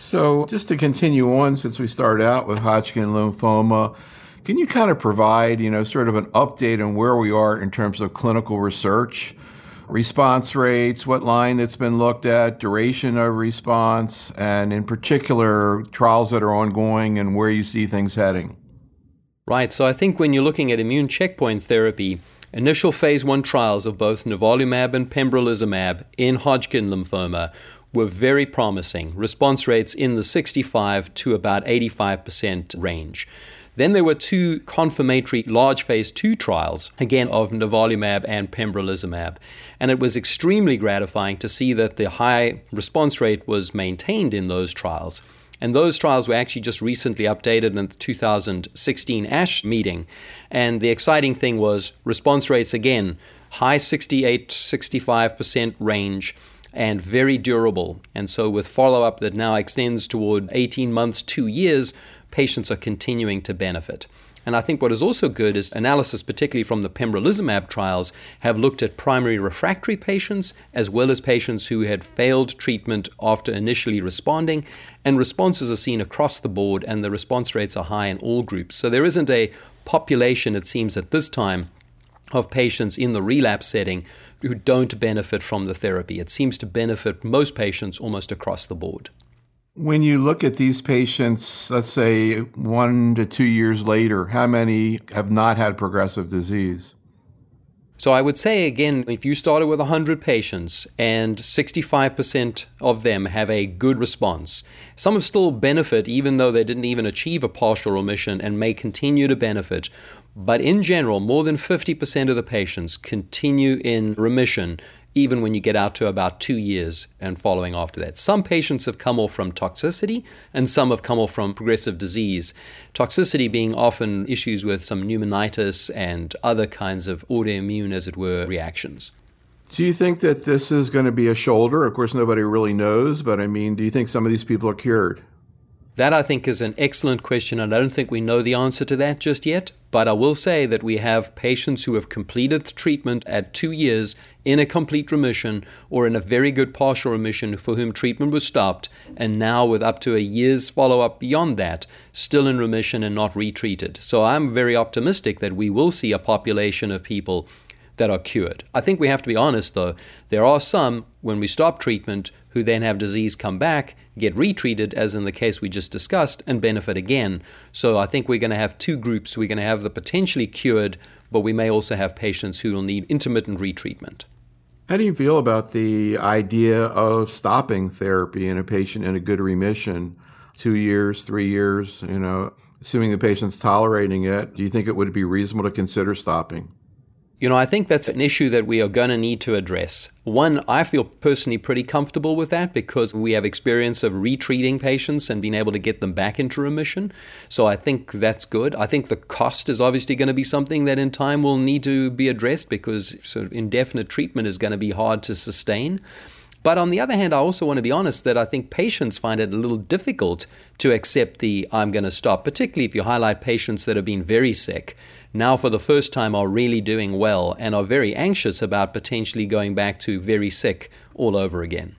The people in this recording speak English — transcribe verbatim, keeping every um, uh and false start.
So just to continue on, since we started out with Hodgkin lymphoma, can you kind of provide, you know, sort of an update on where we are in terms of clinical research, response rates, what line that's been looked at, duration of response, and in particular, trials that are ongoing and where you see things heading? Right. So I think when you're looking at immune checkpoint therapy, initial phase one trials of both nivolumab and pembrolizumab in Hodgkin lymphoma were very promising, response rates in the sixty-five to about eighty-five percent range. Then there were two confirmatory large phase two trials, again of nivolumab and pembrolizumab. And it was extremely gratifying to see that the high response rate was maintained in those trials. And those trials were actually just recently updated in the two thousand sixteen ASH meeting. And the exciting thing was response rates, again, high sixty-eight, sixty-five percent range, and very durable. And so with follow-up that now extends toward eighteen months, two years, patients are continuing to benefit. And I think what is also good is analysis, particularly from the pembrolizumab trials, have looked at primary refractory patients as well as patients who had failed treatment after initially responding. And responses are seen across the board, and the response rates are high in all groups. So there isn't a population, it seems at this time, of patients in the relapse setting who don't benefit from the therapy. It seems to benefit most patients almost across the board. When you look at these patients, let's say one to two years later, how many have not had progressive disease? So I would say, again, if you started with one hundred patients and sixty-five percent of them have a good response, some have still benefit even though they didn't even achieve a partial remission and may continue to benefit. But in general, more than fifty percent of the patients continue in remission even when you get out to about two years and following after that. Some patients have come off from toxicity and some have come off from progressive disease. Toxicity being often issues with some pneumonitis and other kinds of autoimmune, as it were, reactions. Do you think that this is going to be a shoulder? Of course, nobody really knows, but I mean, do you think some of these people are cured? That, I think, is an excellent question, and I don't think we know the answer to that just yet. But I will say that we have patients who have completed treatment at two years in a complete remission or in a very good partial remission for whom treatment was stopped, and now with up to a year's follow-up beyond that, still in remission and not retreated. So I'm very optimistic that we will see a population of people that are cured. I think we have to be honest, though. There are some, when we stop treatment, who then have disease come back, get retreated, as in the case we just discussed, and benefit again. So I think we're going to have two groups. We're going to have the potentially cured, but we may also have patients who will need intermittent retreatment. How do you feel about the idea of stopping therapy in a patient in a good remission? Two years, three years, you know, assuming the patient's tolerating it, do you think it would be reasonable to consider stopping? You know, I think that's an issue that we are going to need to address. One, I feel personally pretty comfortable with that because we have experience of retreating patients and being able to get them back into remission. So I think that's good. I think the cost is obviously going to be something that in time will need to be addressed because sort of indefinite treatment is going to be hard to sustain. But on the other hand, I also want to be honest that I think patients find it a little difficult to accept the I'm going to stop, particularly if you highlight patients that have been very sick, now for the first time are really doing well and are very anxious about potentially going back to very sick all over again.